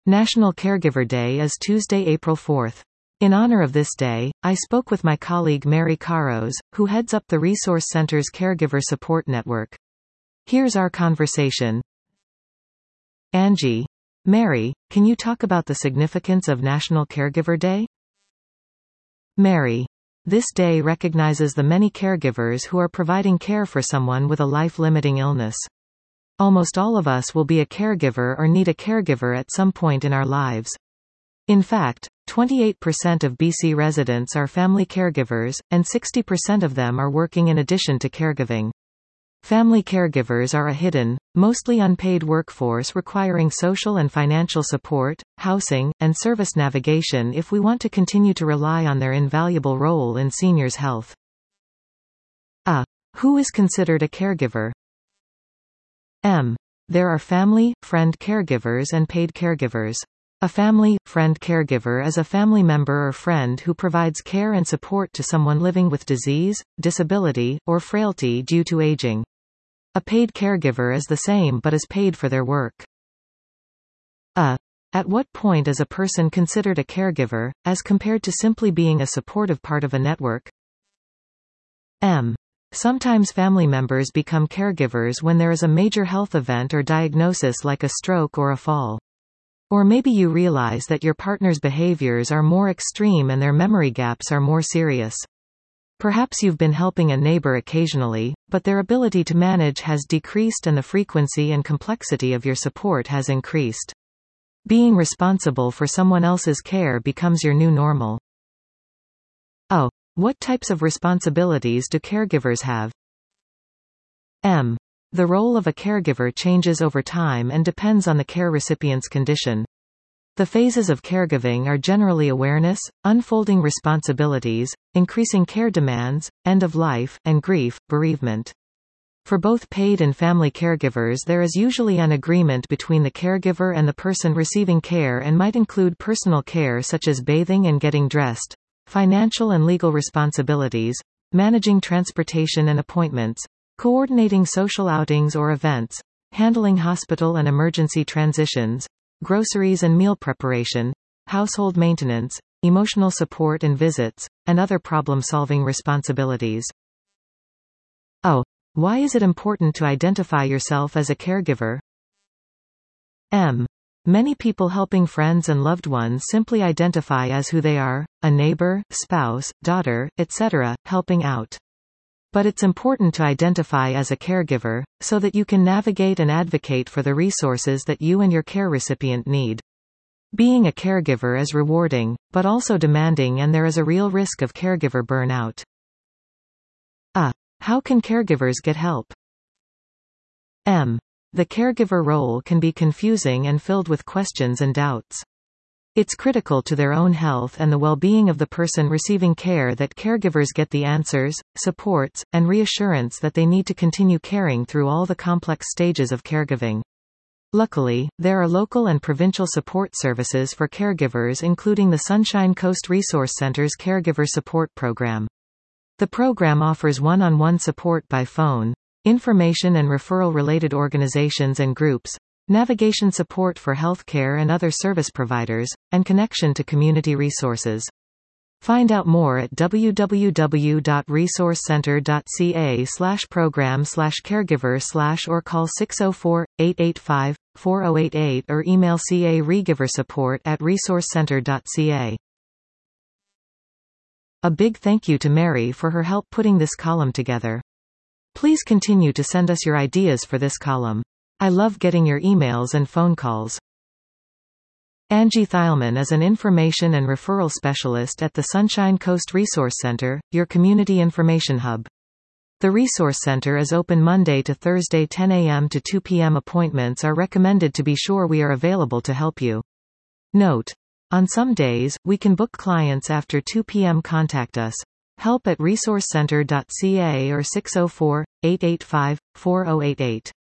National Caregiver Day is Tuesday, April 4th. In honor of this day, I spoke with my colleague Mary Carros, who heads up the Resource Center's Caregiver Support Network. Here's our conversation. Angie. Mary, can you talk about the significance of National Caregiver Day? Mary. This day recognizes the many caregivers who are providing care for someone with a life-limiting illness. Almost all of us will be a caregiver or need a caregiver at some point in our lives. In fact, 28% of BC residents are family caregivers, and 60% of them are working in addition to caregiving. Family caregivers are a hidden, mostly unpaid workforce requiring social and financial support, housing, and service navigation if we want to continue to rely on their invaluable role in seniors' health. Who is considered a caregiver? There are family, friend caregivers and paid caregivers. A family, friend caregiver is a family member or friend who provides care and support to someone living with disease, disability, or frailty due to aging. A paid caregiver is the same but is paid for their work. At what point is a person considered a caregiver, as compared to simply being a supportive part of a network? Sometimes family members become caregivers when there is a major health event or diagnosis like a stroke or a fall. Or maybe you realize that your partner's behaviors are more extreme and their memory gaps are more serious. Perhaps you've been helping a neighbor occasionally, but their ability to manage has decreased and the frequency and complexity of your support has increased. Being responsible for someone else's care becomes your new normal. What types of responsibilities do caregivers have? The role of a caregiver changes over time and depends on the care recipient's condition. The phases of caregiving are generally awareness, unfolding responsibilities, increasing care demands, end of life, and grief, bereavement. For both paid and family caregivers, there is usually an agreement between the caregiver and the person receiving care and might include personal care such as bathing and getting dressed, financial and legal responsibilities, managing transportation and appointments, coordinating social outings or events, handling hospital and emergency transitions, groceries and meal preparation, household maintenance, emotional support and visits, and other problem-solving responsibilities. Why is it important to identify yourself as a caregiver? Many people helping friends and loved ones simply identify as who they are, a neighbor, spouse, daughter, etc., helping out. But it's important to identify as a caregiver, so that you can navigate and advocate for the resources that you and your care recipient need. Being a caregiver is rewarding, but also demanding, and there is a real risk of caregiver burnout. How can caregivers get help? The caregiver role can be confusing and filled with questions and doubts. It's critical to their own health and the well-being of the person receiving care that caregivers get the answers, supports, and reassurance that they need to continue caring through all the complex stages of caregiving. Luckily, there are local and provincial support services for caregivers, including the Sunshine Coast Resource Center's Caregiver Support Program. The program offers one-on-one support by phone, information and referral-related organizations and groups, navigation support for healthcare and other service providers, and connection to community resources. Find out more at www.resourcecenter.ca/program/caregiver/ or call 604-885-4088 or email caregiversupport@resourcecenter.ca. A big thank you to Mary for her help putting this column together. Please continue to send us your ideas for this column. I love getting your emails and phone calls. Angie Thielman is an information and referral specialist at the Sunshine Coast Resource Center, your community information hub. The Resource Center is open Monday to Thursday 10 a.m. to 2 p.m. Appointments are recommended to be sure we are available to help you. Note: on some days, we can book clients after 2 p.m. Contact us. Help@resourcecenter.ca or 604-885-4088.